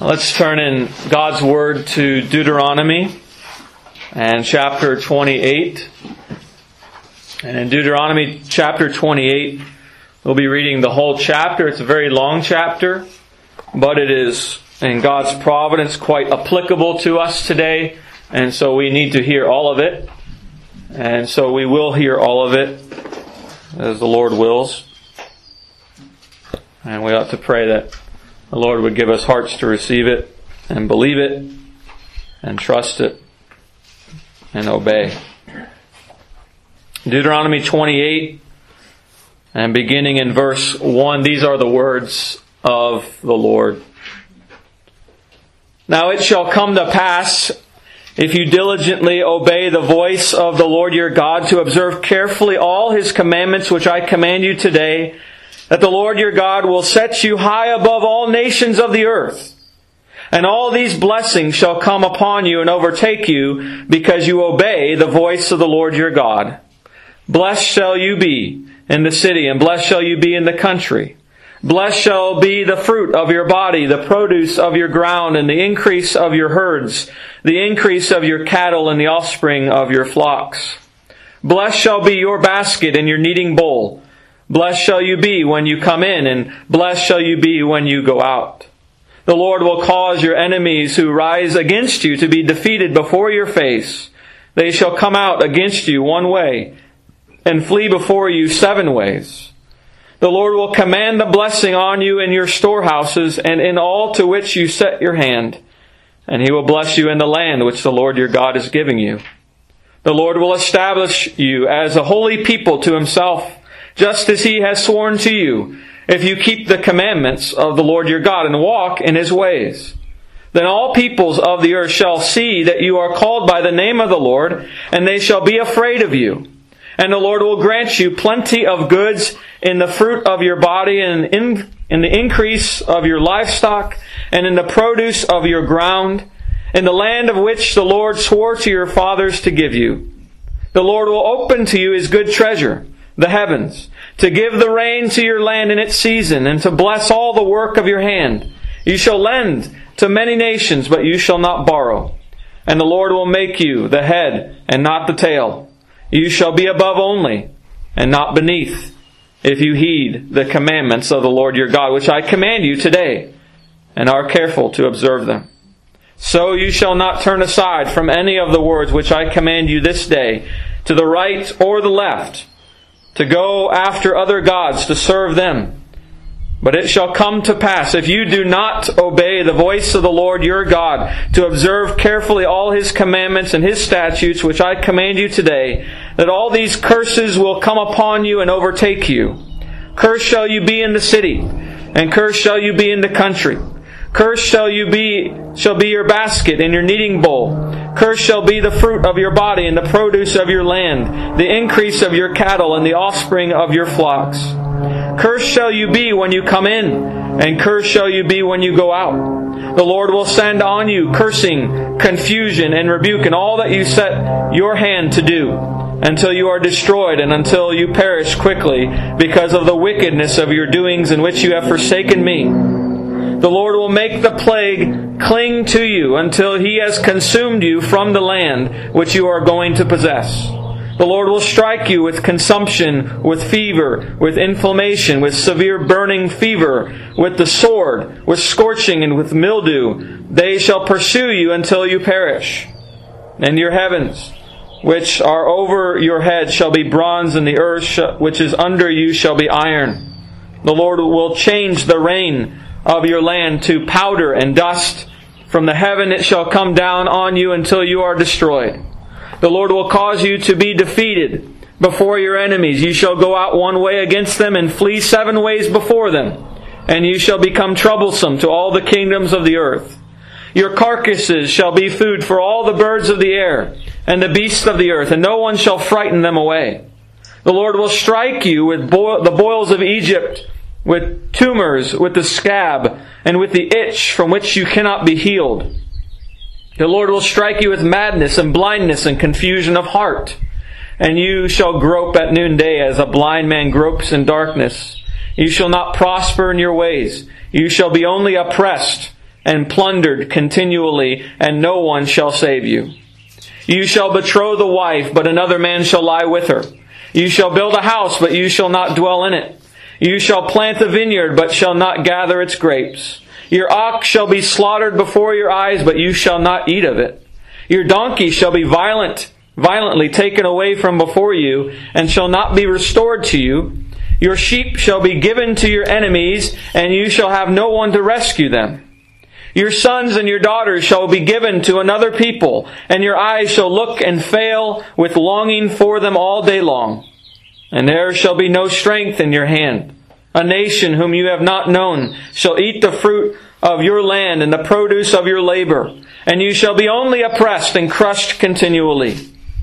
Let's turn in God's Word to Deuteronomy and chapter 28. And in Deuteronomy chapter 28, we'll be reading the whole chapter. It's a very long chapter, but it is, in God's providence, quite applicable to us today. And so we need to hear all of it. And so we will hear all of it as the Lord wills. And we ought to pray that the Lord would give us hearts to receive it and believe it and trust it and obey. Deuteronomy 28 and beginning in verse 1, these are the words of the Lord. Now it shall come to pass, if you diligently obey the voice of the Lord your God, to observe carefully all His commandments which I command you today, that the Lord your God will set you high above all nations of the earth. And all these blessings shall come upon you and overtake you, because you obey the voice of the Lord your God. Blessed shall you be in the city, and blessed shall you be in the country. Blessed shall be the fruit of your body, the produce of your ground, and the increase of your herds, the increase of your cattle, and the offspring of your flocks. Blessed shall be your basket and your kneading bowl. Blessed shall you be when you come in, and blessed shall you be when you go out. The Lord will cause your enemies who rise against you to be defeated before your face. They shall come out against you one way, and flee before you 7 ways. The Lord will command the blessing on you in your storehouses and in all to which you set your hand. And He will bless you in the land which the Lord your God is giving you. The Lord will establish you as a holy people to Himself, just as He has sworn to you, if you keep the commandments of the Lord your God and walk in His ways. Then all peoples of the earth shall see that you are called by the name of the Lord, and they shall be afraid of you. And the Lord will grant you plenty of goods in the fruit of your body, and in the increase of your livestock, and in the produce of your ground, in the land of which the Lord swore to your fathers to give you. The Lord will open to you His good treasure, the heavens, to give the rain to your land in its season, and to bless all the work of your hand. You shall lend to many nations, but you shall not borrow. And the Lord will make you the head and not the tail. You shall be above only, and not beneath, if you heed the commandments of the Lord your God, which I command you today, and are careful to observe them. So you shall not turn aside from any of the words which I command you this day, to the right or the left, to go after other gods to serve them. But it shall come to pass, if you do not obey the voice of the Lord your God, to observe carefully all His commandments and His statutes, which I command you today, that all these curses will come upon you and overtake you. Cursed shall you be in the city, and cursed shall you be in the country. Cursed shall be your basket and your kneading bowl. Cursed shall be the fruit of your body and the produce of your land, the increase of your cattle and the offspring of your flocks. Cursed shall you be when you come in, and cursed shall you be when you go out. The Lord will send on you cursing, confusion, and rebuke in all that you set your hand to do, until you are destroyed and until you perish quickly, because of the wickedness of your doings in which you have forsaken me. The Lord will make the plague cling to you until He has consumed you from the land which you are going to possess. The Lord will strike you with consumption, with fever, with inflammation, with severe burning fever, with the sword, with scorching, and with mildew. They shall pursue you until you perish. And your heavens, which are over your head, shall be bronze, and the earth which is under you shall be iron. The Lord will change the rain of your land to powder and dust. From the heaven it shall come down on you until you are destroyed. The Lord will cause you to be defeated before your enemies. You shall go out one way against them and flee 7 ways before them. And you shall become troublesome to all the kingdoms of the earth. Your carcasses shall be food for all the birds of the air and the beasts of the earth, and no one shall frighten them away. The Lord will strike you with the boils of Egypt, with tumors, with the scab, and with the itch from which you cannot be healed. The Lord will strike you with madness and blindness and confusion of heart. And you shall grope at noonday as a blind man gropes in darkness. You shall not prosper in your ways. You shall be only oppressed and plundered continually, and no one shall save you. You shall betroth a wife, but another man shall lie with her. You shall build a house, but you shall not dwell in it. You shall plant a vineyard, but shall not gather its grapes. Your ox shall be slaughtered before your eyes, but you shall not eat of it. Your donkey shall be violently taken away from before you, and shall not be restored to you. Your sheep shall be given to your enemies, and you shall have no one to rescue them. Your sons and your daughters shall be given to another people, and your eyes shall look and fail with longing for them all day long. And there shall be no strength in your hand. A nation whom you have not known shall eat the fruit of your land and the produce of your labor, and you shall be only oppressed and crushed continually.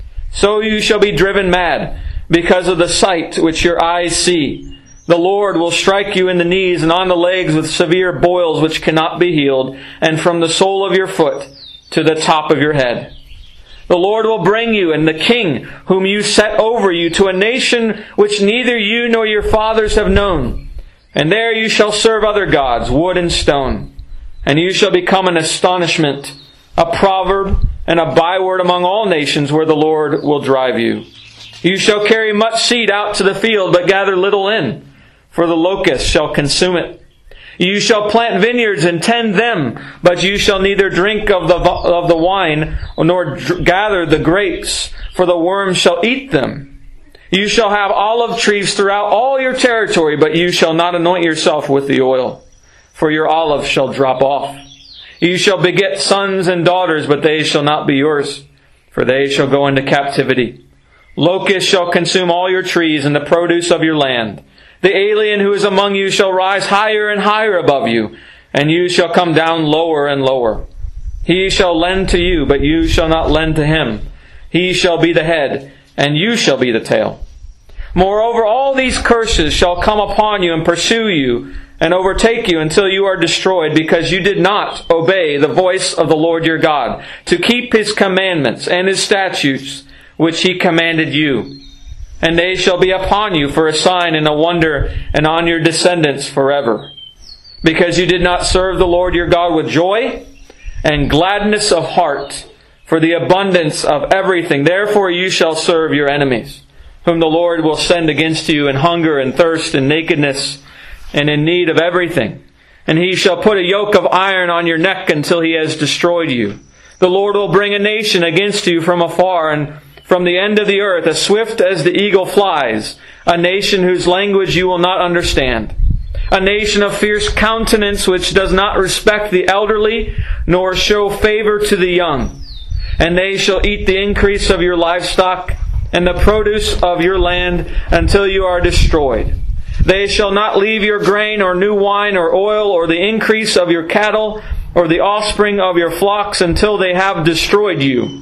So you shall be driven mad because of the sight which your eyes see. The Lord will strike you in the knees and on the legs with severe boils which cannot be healed, and from the sole of your foot to the top of your head. The Lord will bring you and the king whom you set over you to a nation which neither you nor your fathers have known. And there you shall serve other gods, wood and stone. And you shall become an astonishment, a proverb, and a byword among all nations where the Lord will drive you. You shall carry much seed out to the field, but gather little in, for the locust shall consume it. You shall plant vineyards and tend them, but you shall neither drink of the wine, nor gather the grapes, for the worms shall eat them. You shall have olive trees throughout all your territory, but you shall not anoint yourself with the oil, for your olive shall drop off. You shall beget sons and daughters, but they shall not be yours, for they shall go into captivity. Locusts shall consume all your trees and the produce of your land. The alien who is among you shall rise higher and higher above you, and you shall come down lower and lower. He shall lend to you, but you shall not lend to him. He shall be the head, and you shall be the tail. Moreover, all these curses shall come upon you and pursue you and overtake you until you are destroyed, because you did not obey the voice of the Lord your God, to keep His commandments and His statutes, which He commanded you. And they shall be upon you for a sign and a wonder, and on your descendants forever. Because you did not serve the Lord your God with joy and gladness of heart, for the abundance of everything. Therefore you shall serve your enemies, whom the Lord will send against you in hunger and thirst and nakedness, and in need of everything. And He shall put a yoke of iron on your neck until He has destroyed you. The Lord will bring a nation against you from afar, and from the end of the earth, as swift as the eagle flies, a nation whose language you will not understand. A nation of fierce countenance which does not respect the elderly, nor show favor to the young. And they shall eat the increase of your livestock and the produce of your land until you are destroyed. They shall not leave your grain or new wine or oil or the increase of your cattle or the offspring of your flocks until they have destroyed you.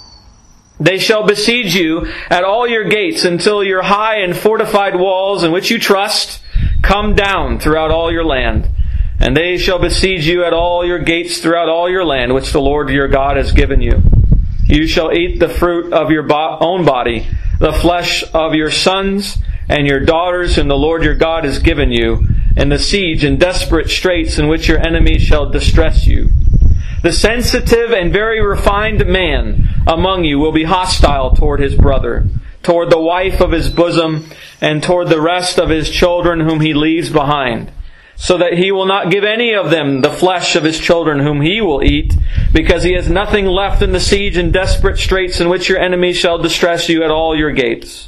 They shall besiege you at all your gates until your high and fortified walls in which you trust come down throughout all your land. And they shall besiege you at all your gates throughout all your land, which the Lord your God has given you. You shall eat the fruit of your own body, the flesh of your sons and your daughters whom the Lord your God has given you, in the siege and desperate straits in which your enemies shall distress you. The sensitive and very refined man among you will be hostile toward his brother, toward the wife of his bosom, and toward the rest of his children whom he leaves behind, so that he will not give any of them the flesh of his children whom he will eat, because he has nothing left in the siege and desperate straits in which your enemies shall distress you at all your gates.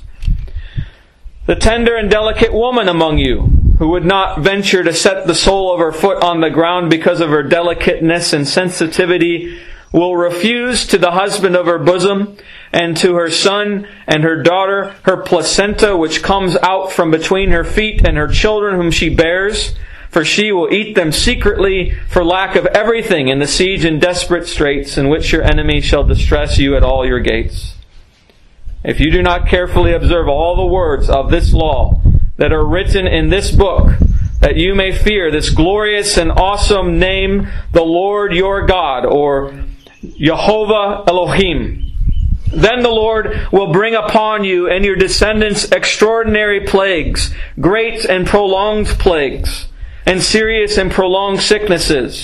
The tender and delicate woman among you, who would not venture to set the sole of her foot on the ground because of her delicateness and sensitivity, will refuse to the husband of her bosom, and to her son and her daughter her placenta which comes out from between her feet, and her children whom she bears, for she will eat them secretly for lack of everything in the siege and desperate straits in which your enemy shall distress you at all your gates. If you do not carefully observe all the words of this law that are written in this book, that you may fear this glorious and awesome name, the Lord your God, or Jehovah Elohim, then the Lord will bring upon you and your descendants extraordinary plagues, great and prolonged plagues, and serious and prolonged sicknesses,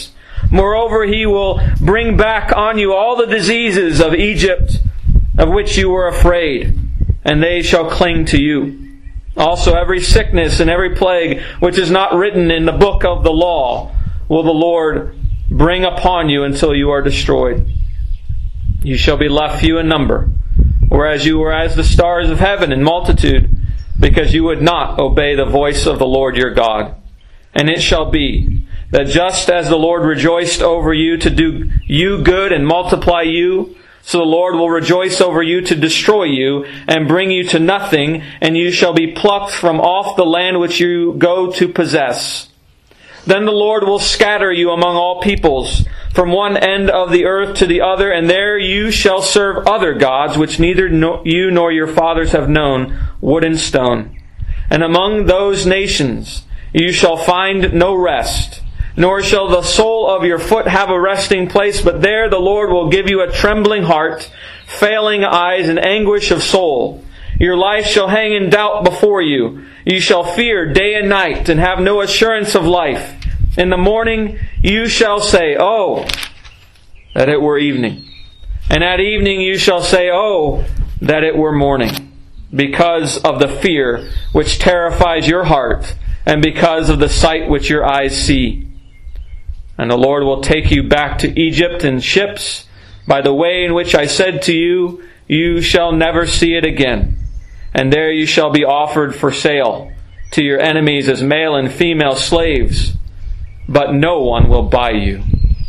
Moreover, He will bring back on you all the diseases of Egypt, of which you were afraid, and they shall cling to you. Also every sickness and every plague which is not written in the book of the law will the Lord bring upon you until you are destroyed. You shall be left few in number, whereas you were as the stars of heaven in multitude, because you would not obey the voice of the Lord your God. And it shall be that just as the Lord rejoiced over you to do you good and multiply you, so the Lord will rejoice over you to destroy you and bring you to nothing, and you shall be plucked from off the land which you go to possess. Then the Lord will scatter you among all peoples, from one end of the earth to the other, and there you shall serve other gods, which neither you nor your fathers have known, wood and stone. And among those nations you shall find no rest, nor shall the sole of your foot have a resting place, but there the Lord will give you a trembling heart, failing eyes, and anguish of soul. Your life shall hang in doubt before you. You shall fear day and night, and have no assurance of life. In the morning you shall say, "Oh, that it were evening." And at evening you shall say, "Oh, that it were morning," because of the fear which terrifies your heart, and because of the sight which your eyes see. And the Lord will take you back to Egypt in ships, by the way in which I said to you, you shall never see it again. And there you shall be offered for sale to your enemies as male and female slaves, but no one will buy you.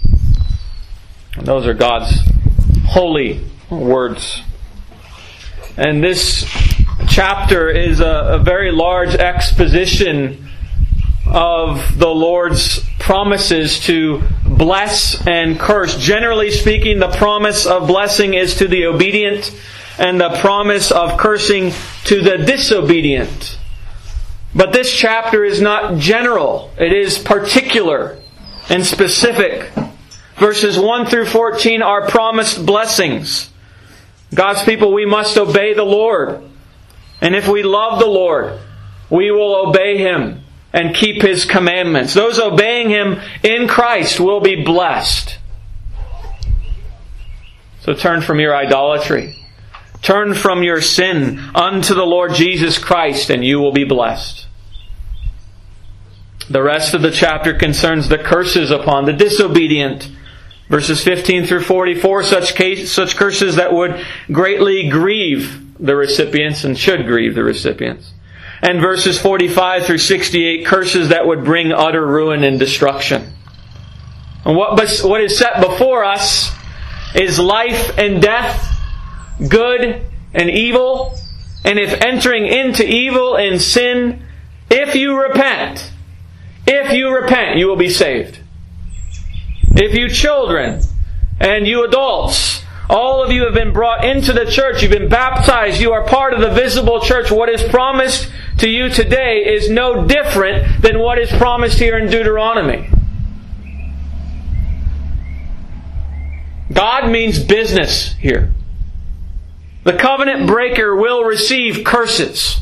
And those are God's holy words. And this chapter is a very large exposition of the Lord's promises to bless and curse. Generally speaking, the promise of blessing is to the obedient, and the promise of cursing to the disobedient. But this chapter is not general. It is particular and specific. Verses 1 through 14 are promised blessings. God's people, we must obey the Lord. And if we love the Lord, we will obey Him and keep His commandments. Those obeying Him in Christ will be blessed. So turn from your idolatry. Turn from your sin unto the Lord Jesus Christ, and you will be blessed. The rest of the chapter concerns the curses upon the disobedient. Verses 15 through 44, such curses that would greatly grieve the recipients and should grieve the recipients. And verses 45 through 68, curses that would bring utter ruin and destruction. And what is set before us is life and death, good and evil. And if entering into evil and sin, if you repent, you will be saved. If you children and you adults, all of you have been brought into the church, you've been baptized, you are part of the visible church. What is promised to you today is no different than what is promised here in Deuteronomy. God means business here. The covenant breaker will receive curses.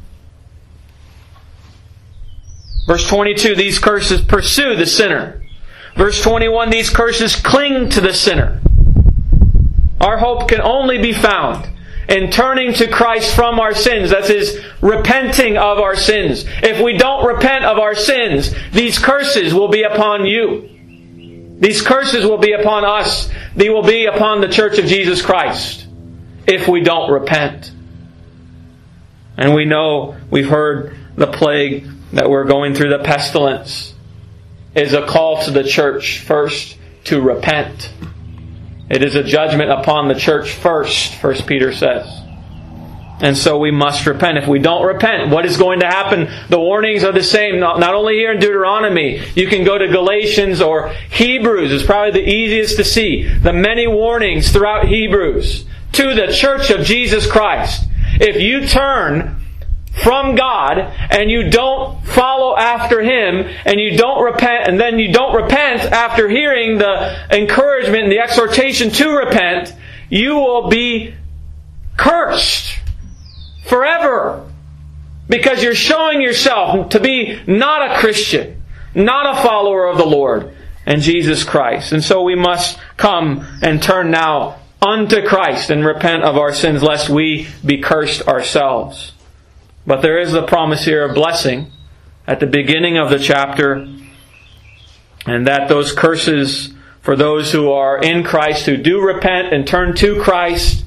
Verse 22, these curses pursue the sinner. Verse 21, these curses cling to the sinner. Our hope can only be found in turning to Christ from our sins. That is, repenting of our sins. If we don't repent of our sins, these curses will be upon you. These curses will be upon us. They will be upon the Church of Jesus Christ if we don't repent. And we know, we've heard the plague that we're going through, the pestilence, is a call to the church first to repent. It is a judgment upon the church first, 1 Peter says. And so we must repent. If we don't repent, what is going to happen? The warnings are the same, not only here in Deuteronomy. You can go to Galatians or Hebrews. It's probably the easiest to see. The many warnings throughout Hebrews to the church of Jesus Christ. If you turn from God and you don't follow after Him and you don't repent, and then you don't repent after hearing the encouragement and the exhortation to repent, you will be cursed forever, because you're showing yourself to be not a Christian, not a follower of the Lord, and Jesus Christ. And so we must come and turn now unto Christ and repent of our sins, lest we be cursed ourselves. But there is the promise here of blessing at the beginning of the chapter, and that those curses for those who are in Christ, who do repent and turn to Christ,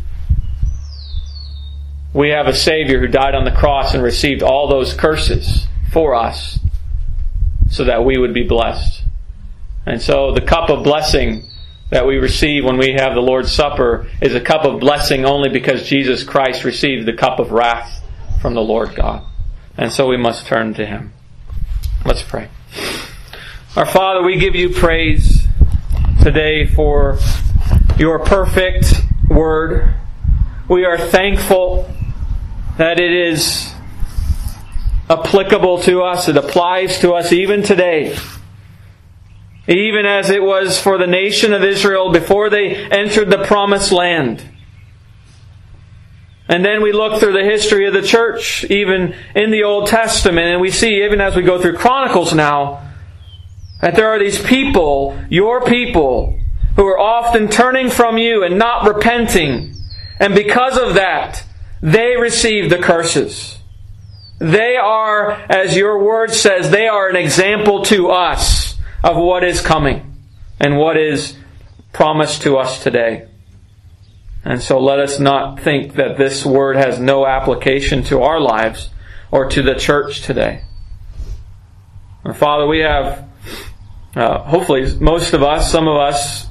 we have a Savior who died on the cross and received all those curses for us so that we would be blessed. And so the cup of blessing that we receive when we have the Lord's Supper is a cup of blessing only because Jesus Christ received the cup of wrath from the Lord God. And so we must turn to Him. Let's pray. Our Father, we give You praise today for Your perfect Word. We are thankful that it is applicable to us. It applies to us even today. Even as it was for the nation of Israel before they entered the promised land. And then we look through the history of the church, even in the Old Testament, and we see, even as we go through Chronicles now, that there are these people, Your people, who are often turning from You and not repenting. And because of that, they receive the curses. They are, as Your Word says, they are an example to us of what is coming and what is promised to us today. And so let us not think that this Word has no application to our lives or to the church today. And Father, we have, hopefully most of us, some of us,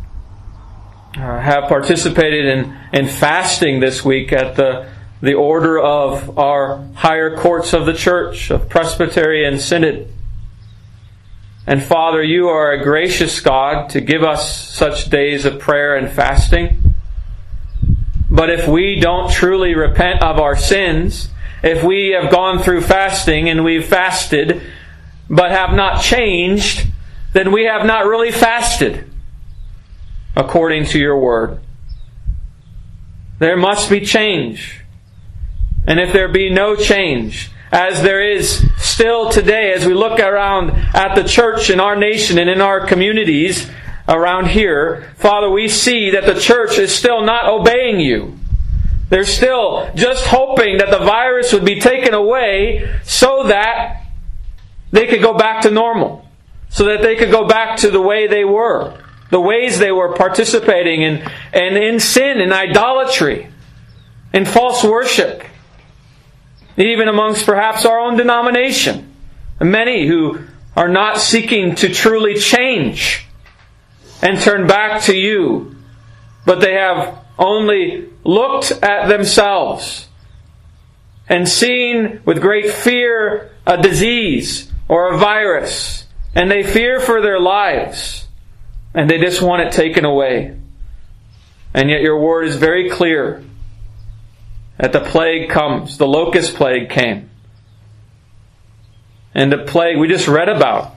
have participated in fasting this week at the order of our higher courts of the church, of presbytery and synod. And Father, You are a gracious God to give us such days of prayer and fasting. But if we don't truly repent of our sins, if we have gone through fasting and we've fasted but have not changed, then we have not really fasted according to Your Word. There must be change. And if there be no change, as there is still today, as we look around at the church in our nation and in our communities around here, Father, we see that the church is still not obeying You. They're still just hoping that the virus would be taken away so that they could go back to normal. So that they could go back to the way they were. The ways they were participating in sin, in idolatry, in false worship. Even amongst perhaps our own denomination. Many who are not seeking to truly change and turn back to You, but they have only looked at themselves and seen with great fear a disease or a virus, and they fear for their lives, and they just want it taken away. And yet Your Word is very clear that the plague comes. The locust plague came. And the plague we just read about,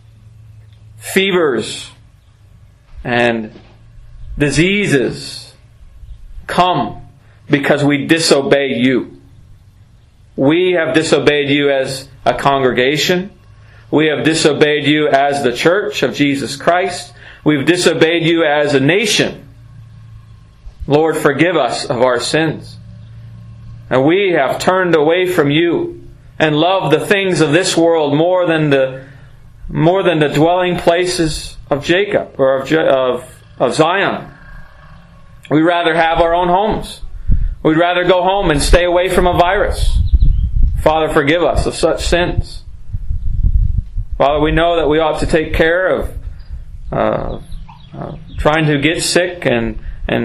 fevers and diseases, come because we disobey You. We have disobeyed You as a congregation. We have disobeyed You as the church of Jesus Christ. We've disobeyed You as a nation. Lord, forgive us of our sins. And we have turned away from You and loved the things of this world more than the dwelling places of Jacob or of Zion. We'd rather have our own homes. We'd rather go home and stay away from a virus. Father, forgive us of such sins. Father, we know that we ought to take care of trying to get sick and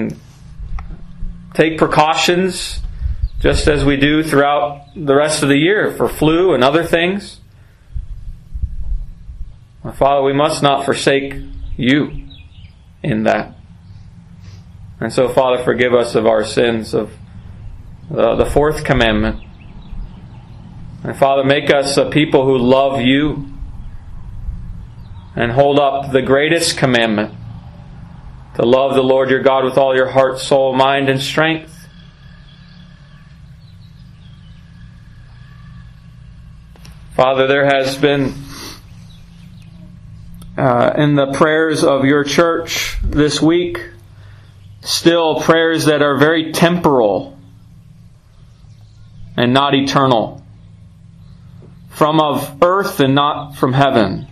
take precautions just as we do throughout the rest of the year for flu and other things. Father, we must not forsake You in that. And so, Father, forgive us of our sins of the fourth commandment. And Father, make us a people who love You and hold up the greatest commandment, to love the Lord your God with all your heart, soul, mind, and strength. Father, there has been in the prayers of your church this week, still prayers that are very temporal and not eternal, from of earth and not from heaven.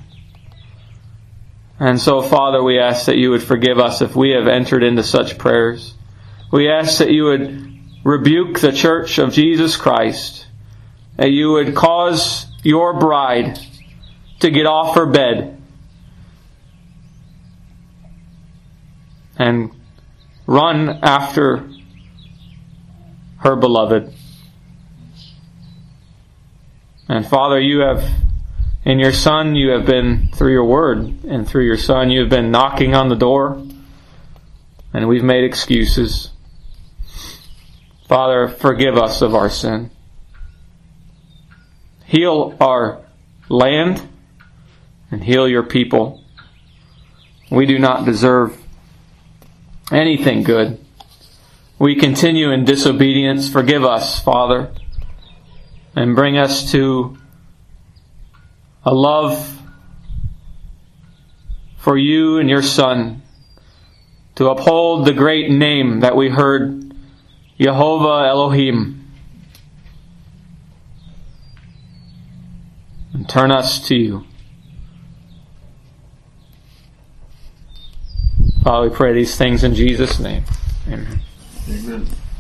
And so, Father, we ask that you would forgive us if we have entered into such prayers. We ask that you would rebuke the church of Jesus Christ, that you would cause your bride to get off her bed and run after her beloved. And Father, you have, in your Son, you have been, through your Word and through your Son, you have been knocking on the door, and we've made excuses. Father, forgive us of our sin. Heal our land and heal your people. We do not deserve anything good. We continue in disobedience. Forgive us, Father, and bring us to a love for you and your Son, to uphold the great name that we heard, Jehovah Elohim, and turn us to you. Father, we pray these things in Jesus' name. Amen. Amen.